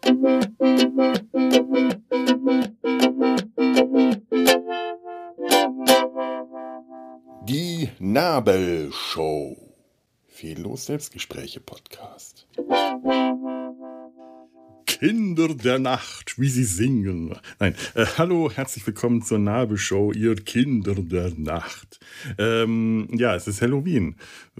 Die Nabelshow. Fehllos Selbstgespräche-Podcast. Kinder der Nacht, wie sie singen. Nein, hallo, herzlich willkommen zur Nabelshow, ihr Kinder der Nacht. Ja, es ist Halloween,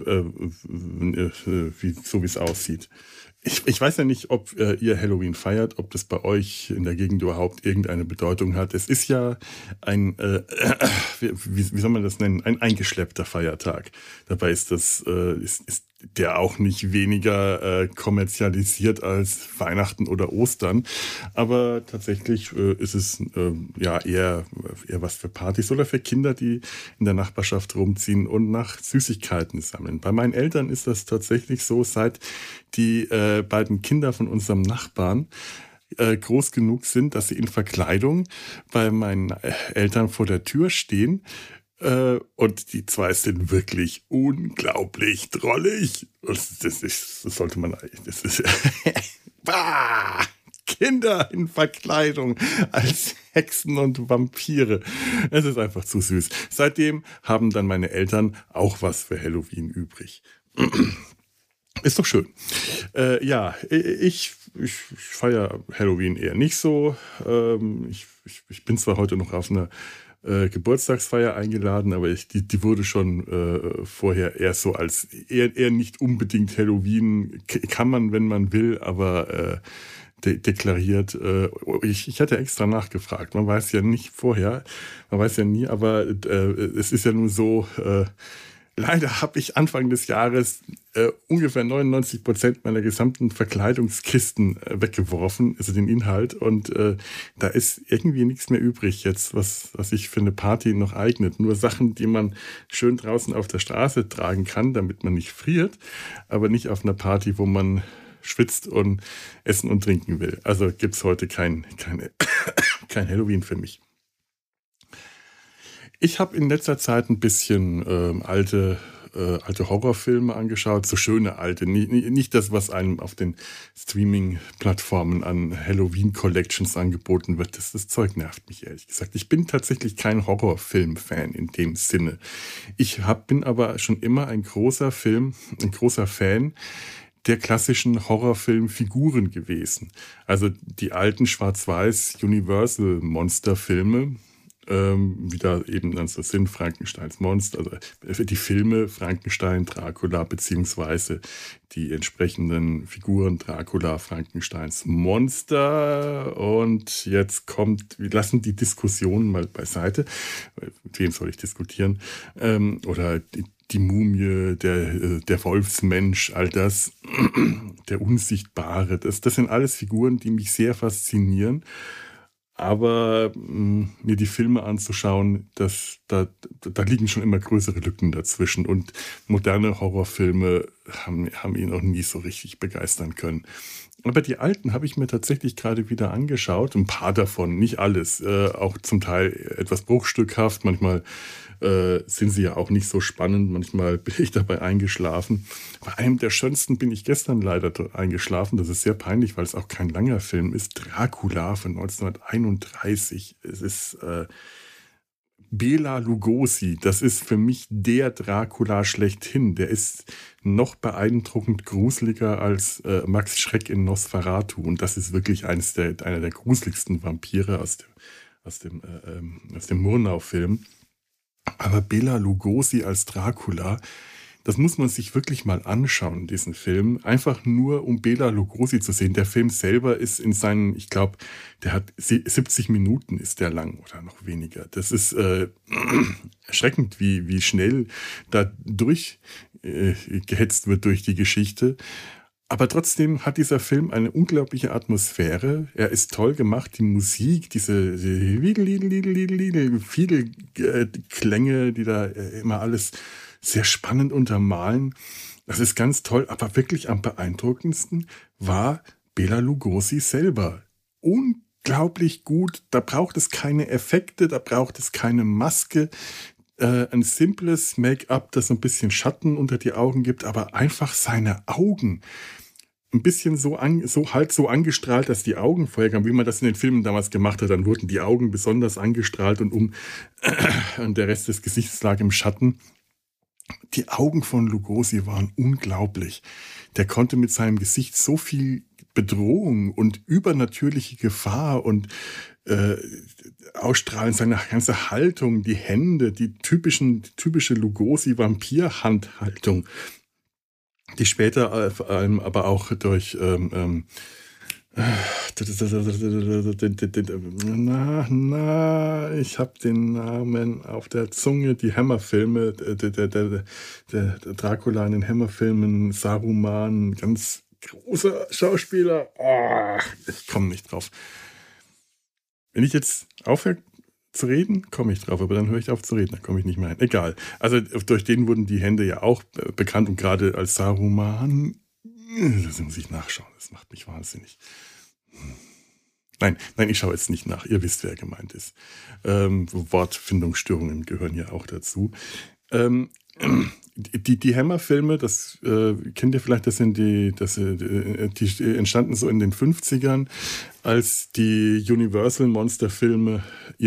so wie es aussieht. Ich weiß ja nicht, ob ihr Halloween feiert, ob das bei euch in der Gegend überhaupt irgendeine Bedeutung hat. Es ist ja ein, wie soll man das nennen, ein eingeschleppter Feiertag. Dabei ist das ist der auch nicht weniger kommerzialisiert als Weihnachten oder Ostern. Aber tatsächlich ist es ja eher was für Partys oder für Kinder, die in der Nachbarschaft rumziehen und nach Süßigkeiten sammeln. Bei meinen Eltern ist das tatsächlich so, seit die beiden Kinder von unserem Nachbarn groß genug sind, dass sie in Verkleidung bei meinen Eltern vor der Tür stehen. Und die zwei sind wirklich unglaublich drollig. Das sollte man eigentlich. Das ist bah! Kinder in Verkleidung als Hexen und Vampire. Es ist einfach zu süß. Seitdem haben dann meine Eltern auch was für Halloween übrig. Ist doch schön. Ja, ich feiere Halloween eher nicht so. Ich bin zwar heute noch auf einer Geburtstagsfeier eingeladen, aber die wurde schon vorher eher so als eher nicht unbedingt Halloween. Kann man, wenn man will, aber deklariert. Ich hatte extra nachgefragt. Man weiß ja nicht vorher, man weiß ja nie, aber es ist ja nun so... Leider habe ich Anfang des Jahres ungefähr 99% meiner gesamten Verkleidungskisten weggeworfen, also den Inhalt. Und da ist irgendwie nichts mehr übrig jetzt, was sich für eine Party noch eignet. Nur Sachen, die man schön draußen auf der Straße tragen kann, damit man nicht friert, aber nicht auf einer Party, wo man schwitzt und essen und trinken will. Also gibt es heute kein Halloween für mich. Ich habe in letzter Zeit ein bisschen alte Horrorfilme angeschaut, so schöne alte, nicht das, was einem auf den Streaming-Plattformen an Halloween-Collections angeboten wird. Das Zeug nervt mich, ehrlich gesagt. Ich bin tatsächlich kein Horrorfilm-Fan in dem Sinne. Bin aber schon immer ein großer Fan der klassischen Horrorfilmfiguren gewesen. Also die alten Schwarz-Weiß Universal-Monster-Filme, wie da eben dann so sind, Frankensteins Monster, also die Filme Frankenstein, Dracula, beziehungsweise die entsprechenden Figuren Dracula, Frankensteins Monster. Und jetzt wir lassen die Diskussion mal beiseite. Mit wem soll ich diskutieren? Oder die Mumie, der Wolfsmensch, all das, der Unsichtbare, das sind alles Figuren, die mich sehr faszinieren. Aber mir die Filme anzuschauen, da liegen schon immer größere Lücken dazwischen. Und moderne Horrorfilme haben ihn auch nie so richtig begeistern können. Aber die alten habe ich mir tatsächlich gerade wieder angeschaut. Ein paar davon, nicht alles. Auch zum Teil etwas bruchstückhaft. Manchmal sind sie ja auch nicht so spannend. Manchmal bin ich dabei eingeschlafen. Bei einem der schönsten bin ich gestern leider eingeschlafen. Das ist sehr peinlich, weil es auch kein langer Film ist. Dracula von 1931. Es ist Bela Lugosi. Das ist für mich der Dracula schlechthin. Der ist noch beeindruckend gruseliger als Max Schreck in Nosferatu. Und das ist wirklich einer der gruseligsten Vampire aus dem Murnau-Film. Aber Bela Lugosi als Dracula, das muss man sich wirklich mal anschauen, diesen Film. Einfach nur, um Bela Lugosi zu sehen. Der Film selber ist in seinen, ich glaube, der hat 70 Minuten ist der lang oder noch weniger. Das ist erschreckend, wie schnell da durchgehetzt wird durch die Geschichte. Aber trotzdem hat dieser Film eine unglaubliche Atmosphäre. Er ist toll gemacht. Die Musik, diese viele Klänge, die da immer alles sehr spannend untermalen. Das ist ganz toll. Aber wirklich am beeindruckendsten war Bela Lugosi selber. Unglaublich gut. Da braucht es keine Effekte, da braucht es keine Maske. Ein simples Make-up, das so ein bisschen Schatten unter die Augen gibt, aber einfach seine Augen. ein bisschen so angestrahlt, dass die Augen vorher kamen, wie man das in den Filmen damals gemacht hat. Dann wurden die Augen besonders angestrahlt und und der Rest des Gesichts lag im Schatten. Die Augen von Lugosi waren unglaublich. Der konnte mit seinem Gesicht so viel Bedrohung und übernatürliche Gefahr und ausstrahlen, seine ganze Haltung, die Hände, die typische Lugosi-Vampir-Handhaltung, die später vor allem aber auch durch ich habe den Namen auf der Zunge, die Hammer-Filme, der Dracula in den Hammer-Filmen, Saruman, ganz großer Schauspieler. Ich komme nicht drauf. Wenn ich jetzt aufhöre zu reden, komme ich drauf, aber dann höre ich auf zu reden, dann komme ich nicht mehr hin. Egal. Also durch den wurden die Hände ja auch bekannt und gerade als Saruman, das muss ich nachschauen, das macht mich wahnsinnig. Nein, ich schaue jetzt nicht nach. Ihr wisst, wer gemeint ist. Wortfindungsstörungen gehören ja auch dazu. Die Hammer-Filme, das kennt ihr vielleicht, die entstanden so in den 50ern, als die Universal-Monster-Filme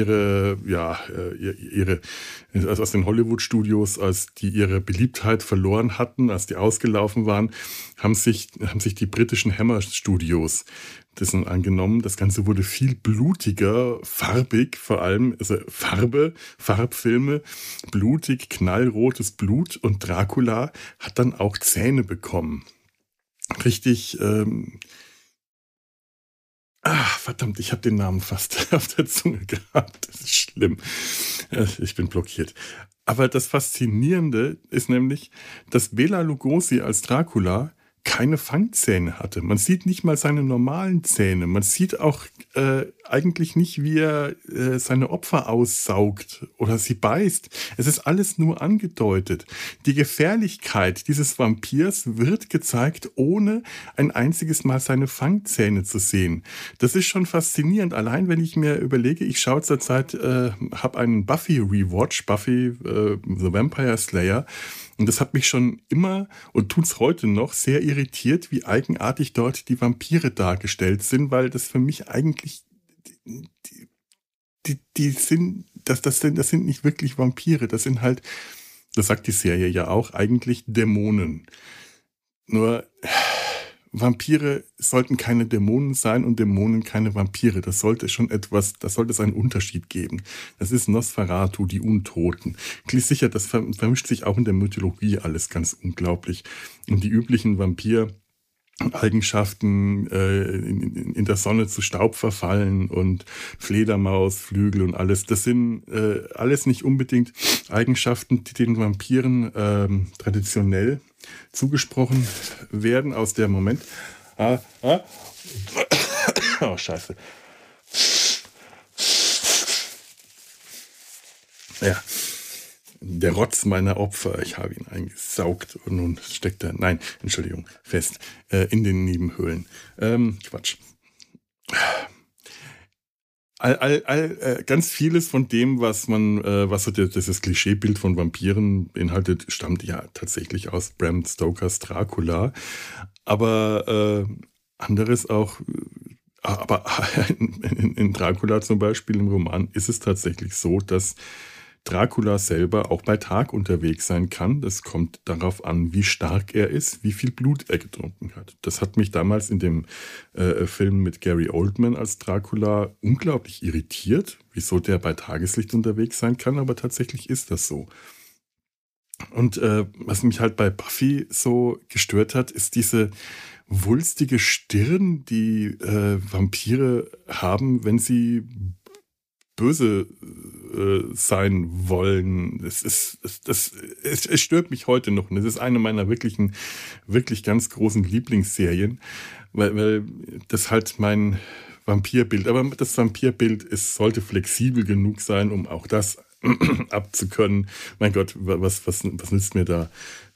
also aus den Hollywood-Studios, als die ihre Beliebtheit verloren hatten, als die ausgelaufen waren, haben sich die britischen Hammer-Studios dessen angenommen. Das Ganze wurde viel blutiger, farbig vor allem, also Farbfilme, blutig, knallrotes Blut, und Dracula hat dann auch Zähne bekommen. Richtig, verdammt, ich habe den Namen fast auf der Zunge gehabt. Das ist schlimm. Ich bin blockiert. Aber das Faszinierende ist nämlich, dass Bela Lugosi als Dracula keine Fangzähne hatte. Man sieht nicht mal seine normalen Zähne. Man sieht auch eigentlich nicht, wie er seine Opfer aussaugt oder sie beißt. Es ist alles nur angedeutet. Die Gefährlichkeit dieses Vampirs wird gezeigt, ohne ein einziges Mal seine Fangzähne zu sehen. Das ist schon faszinierend. Allein wenn ich mir überlege, ich schaue zurzeit, habe einen Buffy-Rewatch, Buffy the Vampire Slayer, und das hat mich schon immer und tut's heute noch sehr irritiert, wie eigenartig dort die Vampire dargestellt sind, weil das für mich eigentlich das sind nicht wirklich Vampire, das sind halt, das sagt die Serie ja auch, eigentlich Dämonen. Nur Vampire sollten keine Dämonen sein und Dämonen keine Vampire. Da sollte es einen Unterschied geben. Das ist Nosferatu, die Untoten. Sicher, das vermischt sich auch in der Mythologie alles ganz unglaublich. Und die üblichen Vampir-Eigenschaften, in der Sonne zu Staub verfallen und Fledermausflügel und alles, das sind alles nicht unbedingt Eigenschaften, die den Vampiren traditionell zugesprochen werden aus der Moment. Oh, scheiße. Ja, der Rotz meiner Opfer, ich habe ihn eingesaugt und nun steckt er, fest, in den Nebenhöhlen. Quatsch. Ganz vieles von dem, was so das Klischeebild von Vampiren beinhaltet, stammt ja tatsächlich aus Bram Stokers Dracula. Aber anderes auch, aber in Dracula zum Beispiel im Roman ist es tatsächlich so, dass Dracula selber auch bei Tag unterwegs sein kann. Das kommt darauf an, wie stark er ist, wie viel Blut er getrunken hat. Das hat mich damals in dem Film mit Gary Oldman als Dracula unglaublich irritiert, wieso der bei Tageslicht unterwegs sein kann, aber tatsächlich ist das so. Und was mich halt bei Buffy so gestört hat, ist diese wulstige Stirn, die Vampire haben, wenn sie böse sein wollen. Es stört mich heute noch. Und das ist eine meiner wirklich ganz großen Lieblingsserien, weil das halt mein Vampirbild, aber das Vampirbild sollte flexibel genug sein, um auch das abzukönnen. Mein Gott, was nützt mir da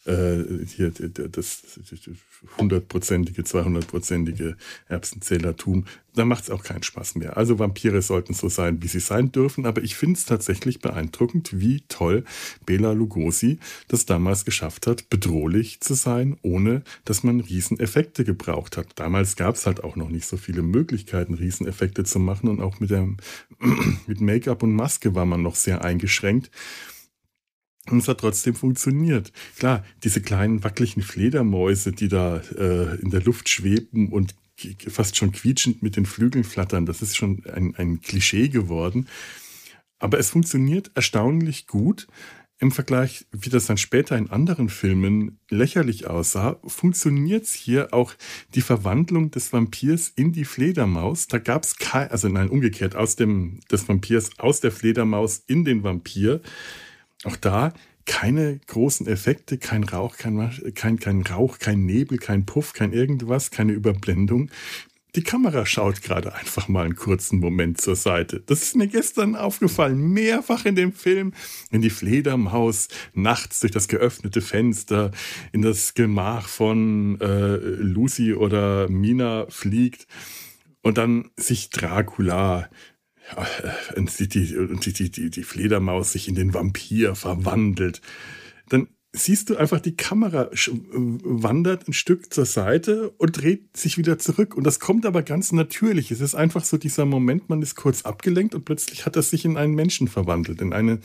hier das 100-prozentige, 200-prozentige Erbsenzählertum, da macht es auch keinen Spaß mehr. Also Vampire sollten so sein, wie sie sein dürfen, aber ich finde es tatsächlich beeindruckend, wie toll Bela Lugosi das damals geschafft hat, bedrohlich zu sein, ohne dass man Rieseneffekte gebraucht hat. Damals gab es halt auch noch nicht so viele Möglichkeiten, Rieseneffekte zu machen, und auch mit Make-up und Maske war man noch sehr eingeschränkt. Und es hat trotzdem funktioniert. Klar, diese kleinen wackeligen Fledermäuse, die da in der Luft schweben und fast schon quietschend mit den Flügeln flattern, das ist schon ein Klischee geworden. Aber es funktioniert erstaunlich gut. Im Vergleich, wie das dann später in anderen Filmen lächerlich aussah, funktioniert es hier auch, die Verwandlung des Vampirs in die Fledermaus. Da gab es umgekehrt, des Vampirs aus der Fledermaus in den Vampir. Auch da keine großen Effekte, kein Rauch, kein Rauch, kein Nebel, kein Puff, kein irgendwas, keine Überblendung. Die Kamera schaut gerade einfach mal einen kurzen Moment zur Seite. Das ist mir gestern aufgefallen, mehrfach in dem Film, wenn die Fledermaus nachts durch das geöffnete Fenster in das Gemach von Lucy oder Mina fliegt und dann sich Dracula und die Fledermaus sich in den Vampir verwandelt. Dann siehst du einfach, die Kamera wandert ein Stück zur Seite und dreht sich wieder zurück. Und das kommt aber ganz natürlich. Es ist einfach so dieser Moment, man ist kurz abgelenkt und plötzlich hat er sich in einen Menschen verwandelt, in einen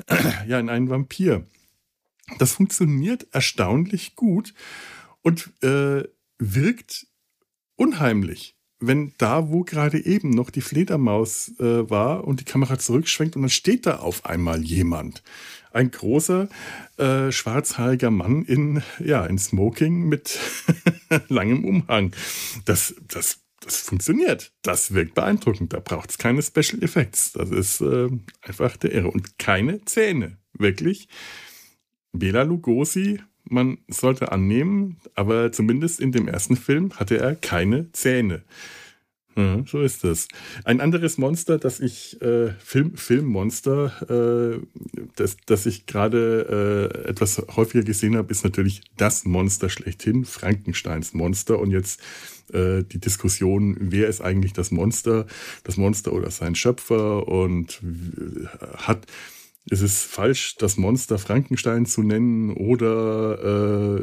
Vampir. Das funktioniert erstaunlich gut und wirkt unheimlich. Wenn da, wo gerade eben noch die Fledermaus war und die Kamera zurückschwenkt und dann steht da auf einmal jemand. Ein großer, schwarzhaariger Mann in Smoking mit langem Umhang. Das funktioniert. Das wirkt beeindruckend. Da braucht es keine Special Effects. Das ist einfach der Irre. Und keine Zähne. Wirklich. Bela Lugosi, man sollte annehmen, aber zumindest in dem ersten Film hatte er keine Zähne. Ja, so ist es. Ein anderes Monster, das ich, Filmmonster, das ich gerade etwas häufiger gesehen habe, ist natürlich das Monster schlechthin, Frankensteins Monster. Und jetzt die Diskussion, wer ist eigentlich das Monster oder sein Schöpfer, und ist es falsch, das Monster Frankenstein zu nennen, oder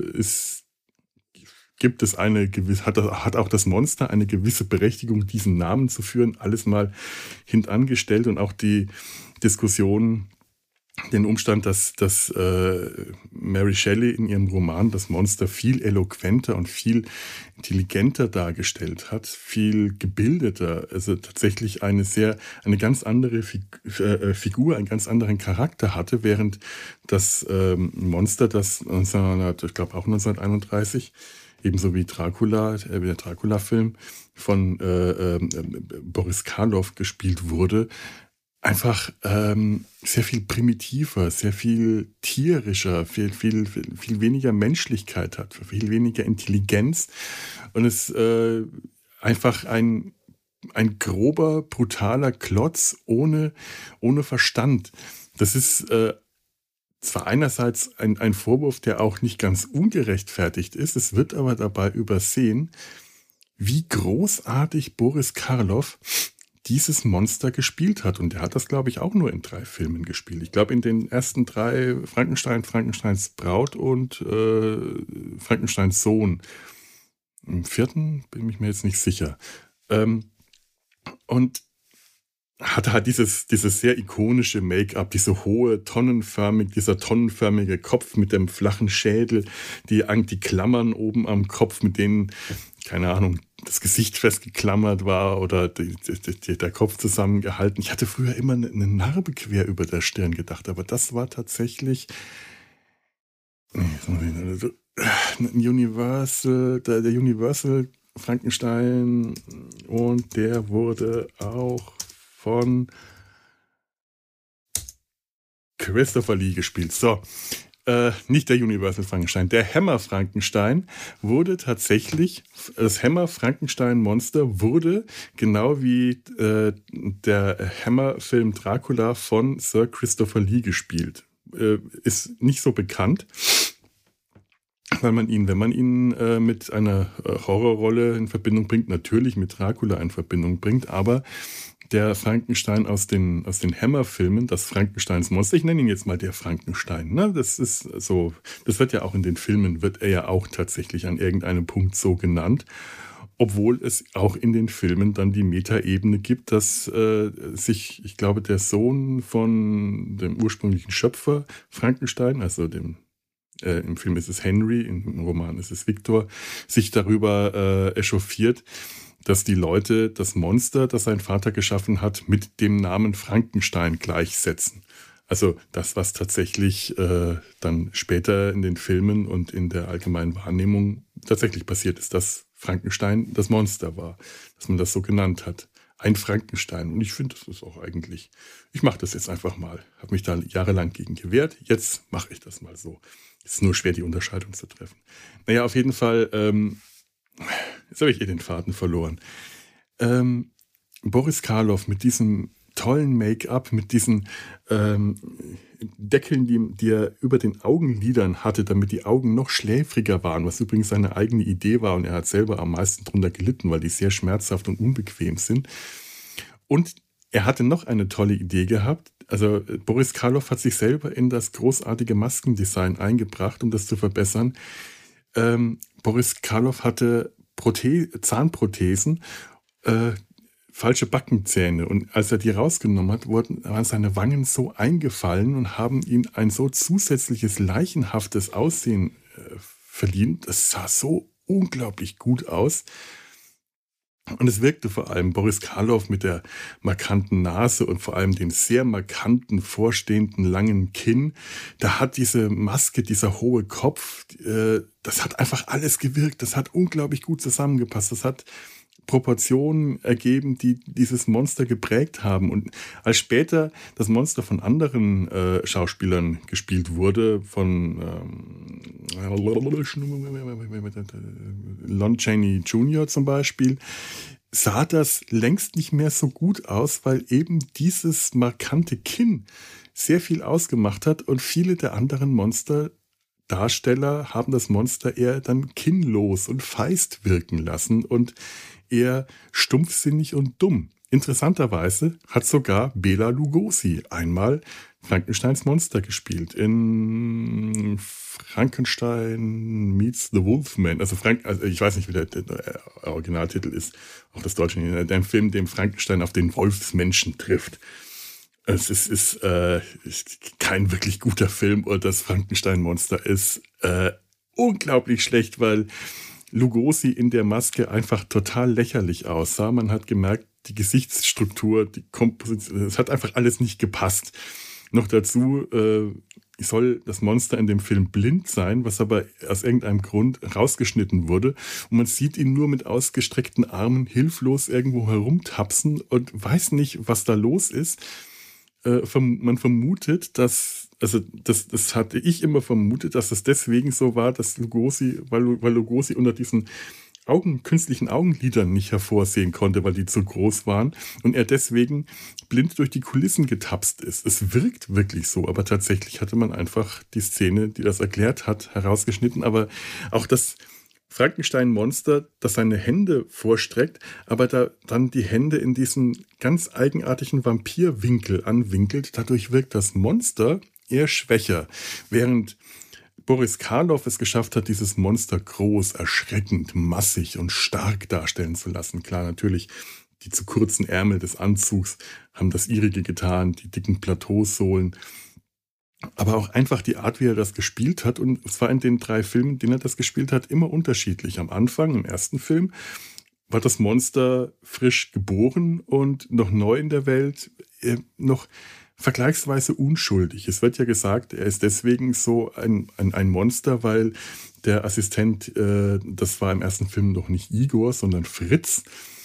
hat auch das Monster eine gewisse Berechtigung, diesen Namen zu führen? Alles mal hintangestellt, und auch die Diskussion, den Umstand, dass Mary Shelley in ihrem Roman das Monster viel eloquenter und viel intelligenter dargestellt hat, viel gebildeter, also tatsächlich eine ganz andere Figur, einen ganz anderen Charakter hatte, während das Monster, das ich glaube auch 1931, ebenso wie Dracula, der Dracula-Film von Boris Karloff gespielt wurde, einfach sehr viel primitiver, sehr viel tierischer, viel weniger Menschlichkeit hat, viel weniger Intelligenz, und es einfach ein grober, brutaler Klotz ohne Verstand. Das ist zwar einerseits ein Vorwurf, der auch nicht ganz ungerechtfertigt ist, es wird aber dabei übersehen, wie großartig Boris Karloff dieses Monster gespielt hat. Und er hat das, glaube ich, auch nur in 3 Filmen gespielt. Ich glaube, in den ersten 3 Frankenstein, Frankensteins Braut und Frankensteins Sohn. Im 4. bin ich mir jetzt nicht sicher. Und hatte halt dieses sehr ikonische Make-up, dieser tonnenförmige Kopf mit dem flachen Schädel, die Klammern oben am Kopf, mit denen, keine Ahnung, das Gesicht festgeklammert war oder der Kopf zusammengehalten. Ich hatte früher immer eine Narbe quer über der Stirn gedacht, aber das war tatsächlich Universal, der Universal Frankenstein, und der wurde auch von Christopher Lee gespielt. So, nicht der Universal Frankenstein. Der Hammer Frankenstein wurde tatsächlich, das Hammer Frankenstein Monster wurde, genau wie der Hammer-Film Dracula, von Sir Christopher Lee gespielt. Ist nicht so bekannt. weil man ihn, wenn man ihn mit einer Horrorrolle in Verbindung bringt, natürlich mit Dracula in Verbindung bringt, aber der Frankenstein aus den Hammer-Filmen, das Frankensteins Monster, ich nenne ihn jetzt mal der Frankenstein, ne? Das ist so, das wird ja auch in den Filmen, wird er ja auch tatsächlich an irgendeinem Punkt so genannt, obwohl es auch in den Filmen dann die Metaebene gibt, dass ich glaube, der Sohn von dem ursprünglichen Schöpfer Frankenstein, also im Film ist es Henry, im Roman ist es Victor, sich darüber echauffiert, dass die Leute das Monster, das sein Vater geschaffen hat, mit dem Namen Frankenstein gleichsetzen. Also das, was tatsächlich dann später in den Filmen und in der allgemeinen Wahrnehmung tatsächlich passiert ist, dass Frankenstein das Monster war, dass man das so genannt hat. Ein Frankenstein. Und ich finde, das ist auch eigentlich, ich mache das jetzt einfach mal. Habe mich da jahrelang gegen gewehrt. Jetzt mache ich das mal so. Es ist nur schwer, die Unterscheidung zu treffen. Naja, auf jeden Fall, jetzt habe ich den Faden verloren. Boris Karloff mit diesem tollen Make-up, mit diesen Deckeln, die er über den Augenlidern hatte, damit die Augen noch schläfriger waren, was übrigens seine eigene Idee war und er hat selber am meisten drunter gelitten, weil die sehr schmerzhaft und unbequem sind. Und er hatte noch eine tolle Idee gehabt. Also Boris Karloff hat sich selber in das großartige Maskendesign eingebracht, um das zu verbessern. Boris Karloff hatte Zahnprothesen, falsche Backenzähne. Und als er die rausgenommen hat, waren seine Wangen so eingefallen und haben ihm ein so zusätzliches leichenhaftes Aussehen verliehen. Das sah so unglaublich gut aus. Und es wirkte vor allem Boris Karloff mit der markanten Nase und vor allem den sehr markanten, vorstehenden, langen Kinn. Da hat diese Maske, dieser hohe Kopf, das hat einfach alles gewirkt. Das hat unglaublich gut zusammengepasst. Das hat Proportionen ergeben, die dieses Monster geprägt haben. Und als später das Monster von anderen Schauspielern gespielt wurde, von Lon Chaney Jr. zum Beispiel, sah das längst nicht mehr so gut aus, weil eben dieses markante Kinn sehr viel ausgemacht hat und viele der anderen Monsterdarsteller haben das Monster eher dann kinnlos und feist wirken lassen und eher stumpfsinnig und dumm. Interessanterweise hat sogar Bela Lugosi einmal Frankensteins Monster gespielt in Frankenstein meets the Wolfman. Also ich weiß nicht, wie der Originaltitel ist, auch das Deutsche, der Film, dem Frankenstein auf den Wolfsmenschen trifft. Es ist kein wirklich guter Film und das Frankenstein-Monster ist unglaublich schlecht, weil Lugosi in der Maske einfach total lächerlich aussah. Man hat gemerkt, die Gesichtsstruktur, die Komposition, es hat einfach alles nicht gepasst. Noch dazu soll das Monster in dem Film blind sein, was aber aus irgendeinem Grund rausgeschnitten wurde. Und man sieht ihn nur mit ausgestreckten Armen hilflos irgendwo herumtapsen und weiß nicht, was da los ist. Man vermutet, das hatte ich immer vermutet, dass es deswegen so war, dass Lugosi, weil Lugosi unter diesen künstlichen Augenlidern nicht hervorsehen konnte, weil die zu groß waren und er deswegen blind durch die Kulissen getapst ist. Es wirkt wirklich so, aber tatsächlich hatte man einfach die Szene, die das erklärt hat, herausgeschnitten. Aber auch das Frankenstein-Monster, das seine Hände vorstreckt, aber da dann die Hände in diesen ganz eigenartigen Vampirwinkel anwinkelt, dadurch wirkt das Monster eher schwächer, während Boris Karloff es geschafft hat, dieses Monster groß, erschreckend, massig und stark darstellen zu lassen. Klar, natürlich, die zu kurzen Ärmel des Anzugs haben das ihrige getan, die dicken Plateausohlen. Aber auch einfach die Art, wie er das gespielt hat. Und zwar in den 3 Filmen, in denen er das gespielt hat, immer unterschiedlich. Am Anfang, im ersten Film, war das Monster frisch geboren und noch neu in der Welt, noch vergleichsweise unschuldig. Es wird ja gesagt, er ist deswegen so ein Monster, weil der Assistent, das war im ersten Film noch nicht Igor, sondern Fritz.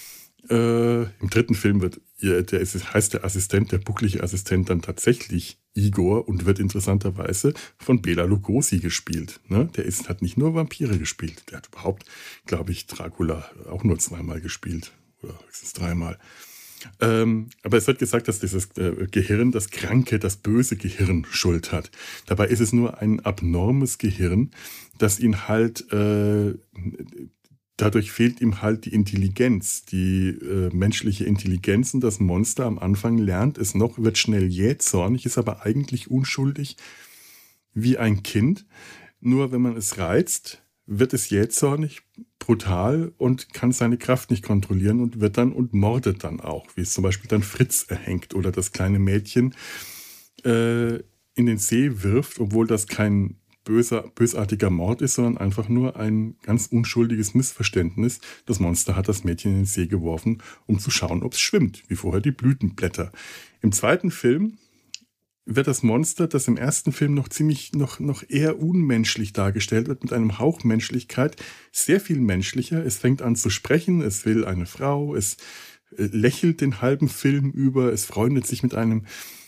Im 3. Film heißt der Assistent, der bucklige Assistent dann tatsächlich Igor und wird interessanterweise von Bela Lugosi gespielt. Ne? Hat nicht nur Vampire gespielt, der hat überhaupt, glaube ich, Dracula auch nur 2-mal gespielt oder höchstens 3-mal. Aber es wird gesagt, dass dieses Gehirn, das kranke, das böse Gehirn Schuld hat. Dabei ist es nur ein abnormes Gehirn, das ihn halt, dadurch fehlt ihm halt die Intelligenz, die menschliche Intelligenz. Und das Monster am Anfang lernt es noch, wird schnell jähzornig, ist aber eigentlich unschuldig wie ein Kind. Nur wenn man es reizt, wird es jähzornig, brutal und kann seine Kraft nicht kontrollieren und wird dann und mordet dann auch, wie es zum Beispiel dann Fritz erhängt oder das kleine Mädchen in den See wirft, obwohl das kein bösartiger Mord ist, sondern einfach nur ein ganz unschuldiges Missverständnis. Das Monster hat das Mädchen in den See geworfen, um zu schauen, ob es schwimmt, wie vorher die Blütenblätter. Im zweiten Film wird das Monster, das im ersten Film noch eher unmenschlich dargestellt wird, mit einem Hauch Menschlichkeit, sehr viel menschlicher. Es fängt an zu sprechen, es will eine Frau, es lächelt den halben Film über, es freundet sich mit einem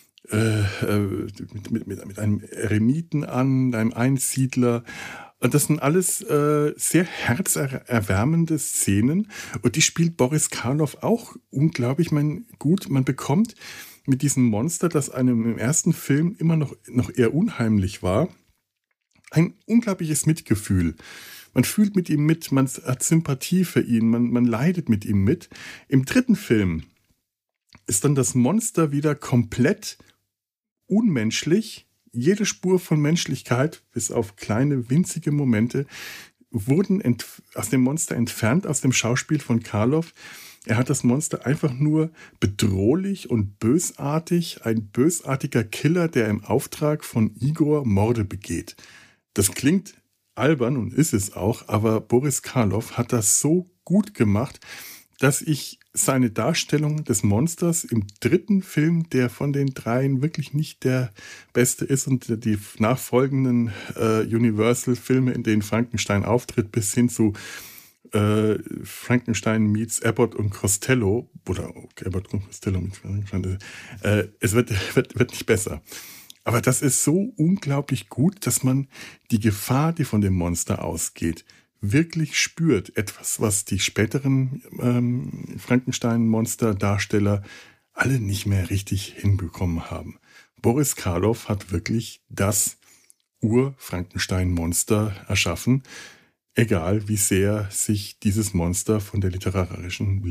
mit einem Eremiten an, einem Einsiedler. Und das sind alles sehr herzerwärmende Szenen. Und die spielt Boris Karloff auch unglaublich gut. Man bekommt mit diesem Monster, das einem im ersten Film immer noch eher unheimlich war, ein unglaubliches Mitgefühl. Man fühlt mit ihm mit, man hat Sympathie für ihn, man leidet mit ihm mit. Im dritten Film ist dann das Monster wieder komplett unmenschlich. Jede Spur von Menschlichkeit, bis auf kleine, winzige Momente, wurden aus dem Monster entfernt, aus dem Schauspiel von Karloff. Er hat das Monster einfach nur bedrohlich und bösartig, ein bösartiger Killer, der im Auftrag von Igor Morde begeht. Das klingt albern und ist es auch, aber Boris Karloff hat das so gut gemacht, dass ich seine Darstellung des Monsters im dritten Film, der von den dreien wirklich nicht der beste ist und die nachfolgenden Universal-Filme, in denen Frankenstein auftritt, bis hin zu Frankenstein meets Abbott und Costello, oder Abbott und Costello mit Frankenstein, es wird nicht besser. Aber das ist so unglaublich gut, dass man die Gefahr, die von dem Monster ausgeht, wirklich spürt. Etwas, was die späteren Frankenstein-Monster-Darsteller alle nicht mehr richtig hinbekommen haben. Boris Karloff hat wirklich das Ur-Frankenstein-Monster erschaffen, egal wie sehr sich dieses Monster von der literarischen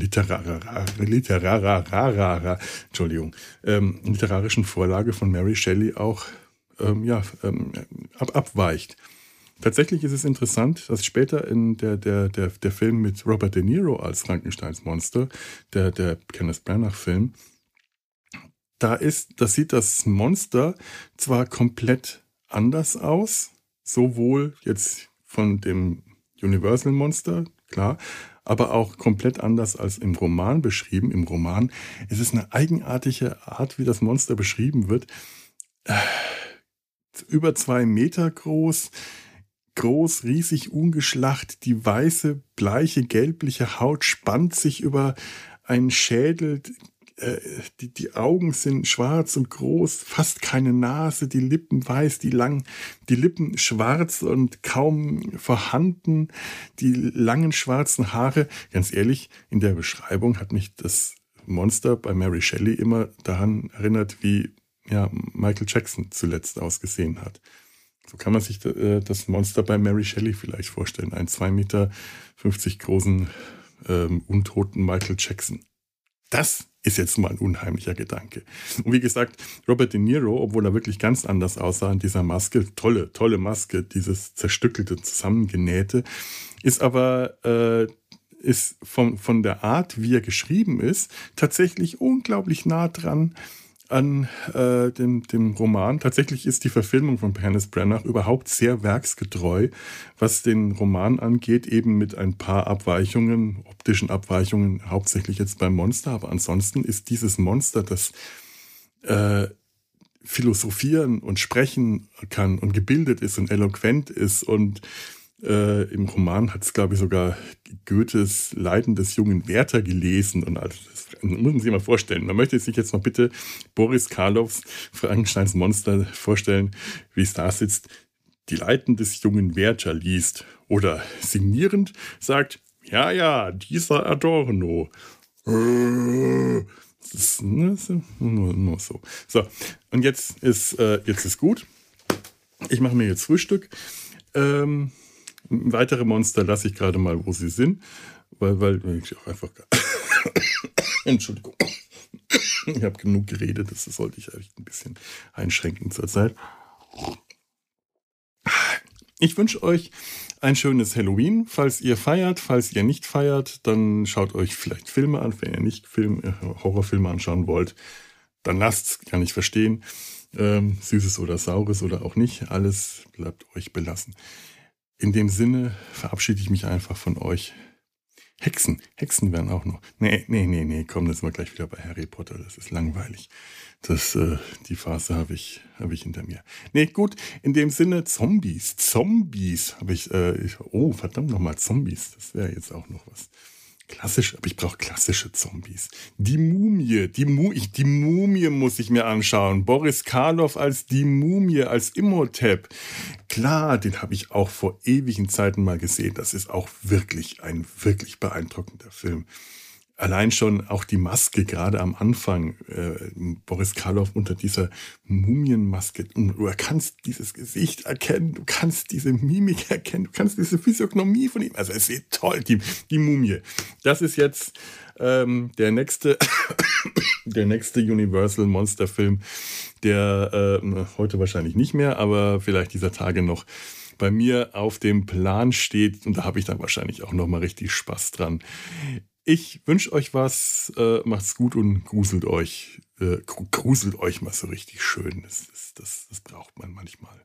Vorlage von Mary Shelley auch abweicht. Tatsächlich ist es interessant, dass später in der Film mit Robert De Niro als Frankensteins Monster, der Kenneth Branagh-Film, da sieht das Monster zwar komplett anders aus, sowohl jetzt von dem Universal-Monster, klar, aber auch komplett anders als im Roman beschrieben. Im Roman ist es eine eigenartige Art, wie das Monster beschrieben wird. Über 2 Meter groß, riesig, ungeschlacht, die weiße, bleiche, gelbliche Haut spannt sich über einen Schädel, die Augen sind schwarz und groß, fast keine Nase, die Lippen weiß, die Lippen schwarz und kaum vorhanden, die langen schwarzen Haare. Ganz ehrlich, in der Beschreibung hat mich das Monster bei Mary Shelley immer daran erinnert, wie Michael Jackson zuletzt ausgesehen hat. So kann man sich das Monster bei Mary Shelley vielleicht vorstellen. Einen 2,50 Meter großen, untoten Michael Jackson. Das ist jetzt mal ein unheimlicher Gedanke. Und wie gesagt, Robert De Niro, obwohl er wirklich ganz anders aussah in dieser Maske, tolle Maske, dieses zerstückelte, zusammengenähte, ist aber ist von der Art, wie er geschrieben ist, tatsächlich unglaublich nah dran an dem Roman. Tatsächlich ist die Verfilmung von Kenneth Branagh überhaupt sehr werksgetreu, was den Roman angeht, eben mit ein paar Abweichungen, optischen Abweichungen, hauptsächlich jetzt beim Monster, aber ansonsten ist dieses Monster, das philosophieren und sprechen kann und gebildet ist und eloquent ist und im Roman hat es, glaube ich, sogar Goethes Leiden des jungen Werther gelesen. Und also das muss man sich mal vorstellen. Man möchte sich jetzt mal bitte Boris Karloffs Frankensteins Monster vorstellen, wie es da sitzt, die Leiden des jungen Werther liest. Oder signierend sagt, ja, dieser Adorno. ist nur so. So, und jetzt ist gut. Ich mache mir jetzt Frühstück. Weitere Monster lasse ich gerade mal, wo sie sind, weil ich auch einfach... Entschuldigung. Ich habe genug geredet, das sollte ich eigentlich ein bisschen einschränken zurzeit. Ich wünsche euch ein schönes Halloween. Falls ihr feiert, falls ihr nicht feiert, dann schaut euch vielleicht Filme an. Wenn ihr nicht Horrorfilme anschauen wollt, dann lasst's, kann ich verstehen. Süßes oder Saures oder auch nicht, alles bleibt euch belassen. In dem Sinne verabschiede ich mich einfach von euch. Hexen wären auch noch. Nee, komm, das sind wir gleich wieder bei Harry Potter, das ist langweilig. Die Phase habe ich hinter mir. Nee, gut, in dem Sinne Zombies habe ich, verdammt nochmal Zombies, das wäre jetzt auch noch was. Klassisch, aber ich brauche klassische Zombies. Die Mumie muss ich mir anschauen. Boris Karloff als die Mumie, als Imhotep. Klar, den habe ich auch vor ewigen Zeiten mal gesehen. Das ist auch wirklich ein wirklich beeindruckender Film. Allein schon auch die Maske, gerade am Anfang, Boris Karloff unter dieser Mumienmaske. Du kannst dieses Gesicht erkennen, du kannst diese Mimik erkennen, du kannst diese Physiognomie von ihm. Also es ist toll, die Mumie. Das ist jetzt der nächste Universal Monster-Film, der heute wahrscheinlich nicht mehr, aber vielleicht dieser Tage noch bei mir auf dem Plan steht. Und da habe ich dann wahrscheinlich auch nochmal richtig Spaß dran. Ich wünsche euch was, macht's gut und gruselt euch mal so richtig schön. Das braucht man manchmal.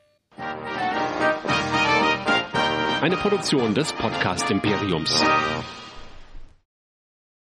Eine Produktion des Podcast Imperiums.